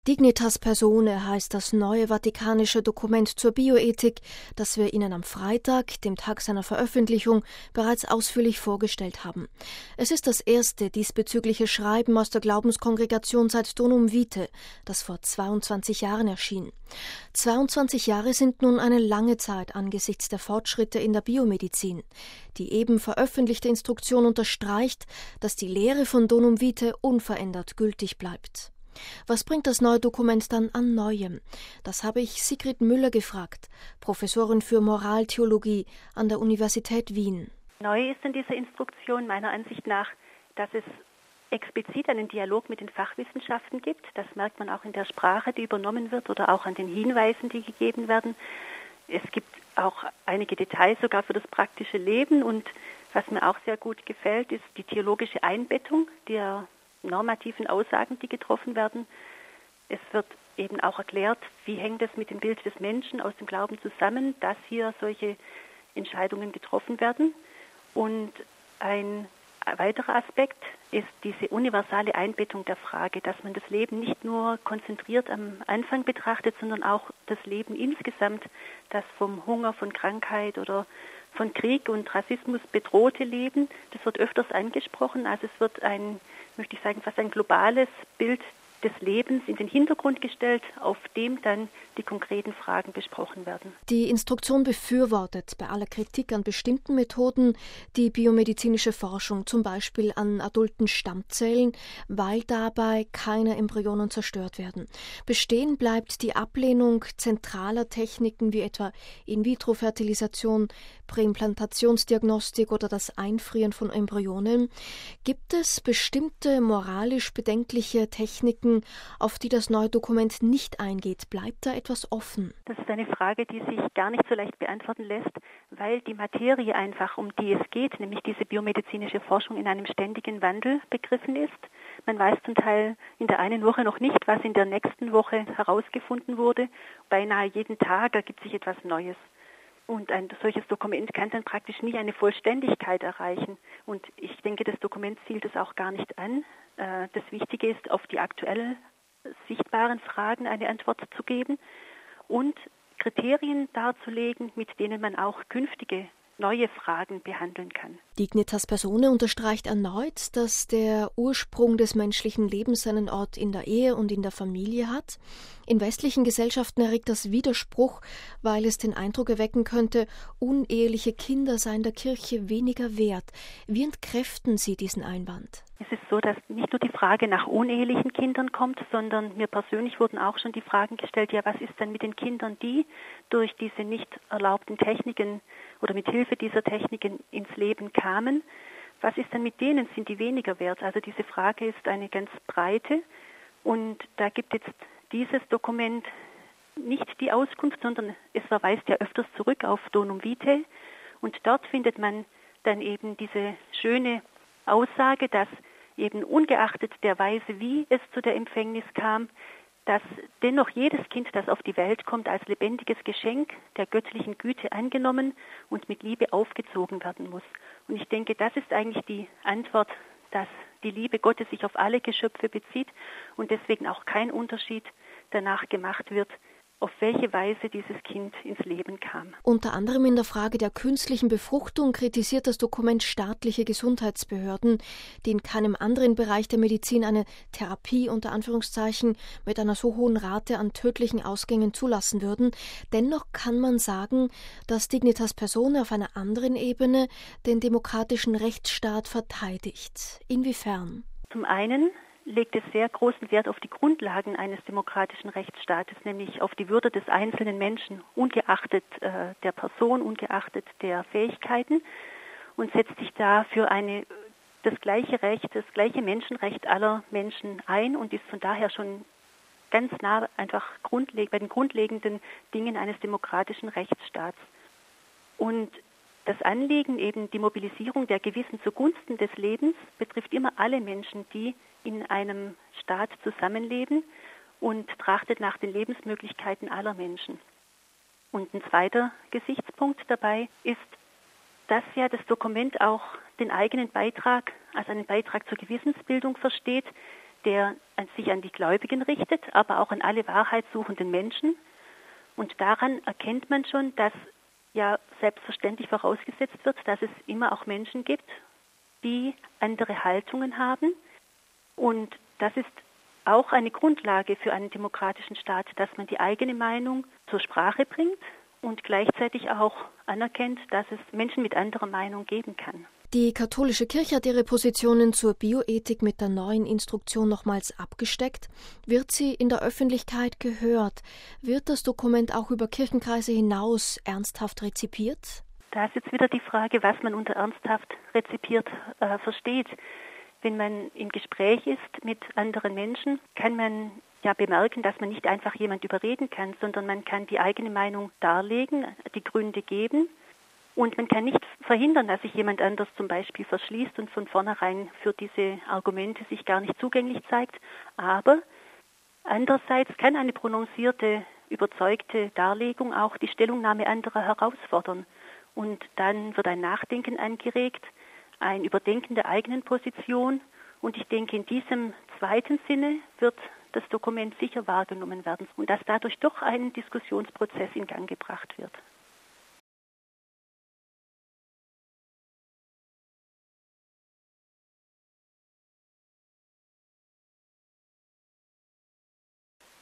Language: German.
Dignitas Personae heißt das neue vatikanische Dokument zur Bioethik, das wir Ihnen am Freitag, dem Tag seiner Veröffentlichung, bereits ausführlich vorgestellt haben. Es ist das erste diesbezügliche Schreiben aus der Glaubenskongregation seit Donum Vitae, das vor 22 Jahren erschien. 22 Jahre sind nun eine lange Zeit angesichts der Fortschritte in der Biomedizin. Die eben veröffentlichte Instruktion unterstreicht, dass die Lehre von Donum Vitae unverändert gültig bleibt. Was bringt das neue Dokument dann an Neuem? Das habe ich Sigrid Müller gefragt, Professorin für Moraltheologie an der Universität Wien. Neu ist in dieser Instruktion meiner Ansicht nach, dass es explizit einen Dialog mit den Fachwissenschaften gibt. Das merkt man auch in der Sprache, die übernommen wird oder auch an den Hinweisen, die gegeben werden. Es gibt auch einige Details sogar für das praktische Leben und was mir auch sehr gut gefällt, ist die theologische Einbettung der normativen Aussagen, die getroffen werden. Es wird eben auch erklärt, wie hängt es mit dem Bild des Menschen aus dem Glauben zusammen, dass hier solche Entscheidungen getroffen werden. Und ein weiterer Aspekt ist diese universale Einbettung der Frage, dass man das Leben nicht nur konzentriert am Anfang betrachtet, sondern auch das Leben insgesamt, das vom Hunger, von Krankheit oder von Krieg und Rassismus bedrohte Leben, das wird öfters angesprochen. Also es wird möchte ich sagen, fast ein globales Bild des Lebens in den Hintergrund gestellt, auf dem dann die konkreten Fragen besprochen werden. Die Instruktion befürwortet bei aller Kritik an bestimmten Methoden die biomedizinische Forschung, zum Beispiel an adulten Stammzellen, weil dabei keine Embryonen zerstört werden. Bestehen bleibt die Ablehnung zentraler Techniken wie etwa In-vitro-Fertilisation, Präimplantationsdiagnostik oder das Einfrieren von Embryonen. Gibt es bestimmte moralisch bedenkliche Techniken, auf die das neue Dokument nicht eingeht? Bleibt da etwas offen? Das ist eine Frage, die sich gar nicht so leicht beantworten lässt, weil die Materie einfach, um die es geht, nämlich diese biomedizinische Forschung, in einem ständigen Wandel begriffen ist. Man weiß zum Teil in der einen Woche noch nicht, was in der nächsten Woche herausgefunden wurde. Beinahe jeden Tag ergibt sich etwas Neues. Und ein solches Dokument kann dann praktisch nie eine Vollständigkeit erreichen. Und ich denke, das Dokument zielt es auch gar nicht an. Das Wichtige ist, auf die aktuell sichtbaren Fragen eine Antwort zu geben und Kriterien darzulegen, mit denen man auch künftige neue Fragen behandeln kann. Dignitas Personae unterstreicht erneut, dass der Ursprung des menschlichen Lebens seinen Ort in der Ehe und in der Familie hat. In westlichen Gesellschaften erregt das Widerspruch, weil es den Eindruck erwecken könnte, uneheliche Kinder seien der Kirche weniger wert. Wie entkräften Sie diesen Einwand? Es ist so, dass nicht nur die Frage nach unehelichen Kindern kommt, sondern mir persönlich wurden auch schon die Fragen gestellt, ja, was ist denn mit den Kindern, die durch diese nicht erlaubten Techniken oder mit Hilfe dieser Techniken ins Leben kamen? Was ist denn mit denen? Sind die weniger wert? Also diese Frage ist eine ganz breite und da gibt jetzt dieses Dokument nicht die Auskunft, sondern es verweist ja öfters zurück auf Donum Vitae und dort findet man dann eben diese schöne Aussage, dass eben ungeachtet der Weise, wie es zu der Empfängnis kam, dass dennoch jedes Kind, das auf die Welt kommt, als lebendiges Geschenk der göttlichen Güte angenommen und mit Liebe aufgezogen werden muss. Und ich denke, das ist eigentlich die Antwort, dass die Liebe Gottes sich auf alle Geschöpfe bezieht und deswegen auch kein Unterschied danach gemacht wird, auf welche Weise dieses Kind ins Leben kam. Unter anderem in der Frage der künstlichen Befruchtung kritisiert das Dokument staatliche Gesundheitsbehörden, die in keinem anderen Bereich der Medizin eine Therapie unter Anführungszeichen mit einer so hohen Rate an tödlichen Ausgängen zulassen würden. Dennoch kann man sagen, dass Dignitas Personae auf einer anderen Ebene den demokratischen Rechtsstaat verteidigt. Inwiefern? Zum einen legt es sehr großen Wert auf die Grundlagen eines demokratischen Rechtsstaates, nämlich auf die Würde des einzelnen Menschen, ungeachtet der Person, ungeachtet der Fähigkeiten und setzt sich da für das gleiche Recht, das gleiche Menschenrecht aller Menschen ein und ist von daher schon ganz nah einfach bei den grundlegenden Dingen eines demokratischen Rechtsstaats. Und das Anliegen, eben die Mobilisierung der Gewissen zugunsten des Lebens, betrifft immer alle Menschen, die in einem Staat zusammenleben und trachtet nach den Lebensmöglichkeiten aller Menschen. Und ein zweiter Gesichtspunkt dabei ist, dass ja das Dokument auch den eigenen Beitrag als einen Beitrag zur Gewissensbildung versteht, der sich an die Gläubigen richtet, aber auch an alle wahrheitssuchenden Menschen. Und daran erkennt man schon, dass ja selbstverständlich vorausgesetzt wird, dass es immer auch Menschen gibt, die andere Haltungen haben. Und das ist auch eine Grundlage für einen demokratischen Staat, dass man die eigene Meinung zur Sprache bringt und gleichzeitig auch anerkennt, dass es Menschen mit anderer Meinung geben kann. Die katholische Kirche hat ihre Positionen zur Bioethik mit der neuen Instruktion nochmals abgesteckt. Wird sie in der Öffentlichkeit gehört? Wird das Dokument auch über Kirchenkreise hinaus ernsthaft rezipiert? Da ist jetzt wieder die Frage, was man unter ernsthaft rezipiert versteht. Wenn man im Gespräch ist mit anderen Menschen, kann man ja bemerken, dass man nicht einfach jemand überreden kann, sondern man kann die eigene Meinung darlegen, die Gründe geben. Und man kann nicht verhindern, dass sich jemand anders zum Beispiel verschließt und von vornherein für diese Argumente sich gar nicht zugänglich zeigt. Aber andererseits kann eine prononcierte, überzeugte Darlegung auch die Stellungnahme anderer herausfordern. Und dann wird ein Nachdenken angeregt, ein Überdenken der eigenen Position. Und ich denke, in diesem zweiten Sinne wird das Dokument sicher wahrgenommen werden und dass dadurch doch ein Diskussionsprozess in Gang gebracht wird.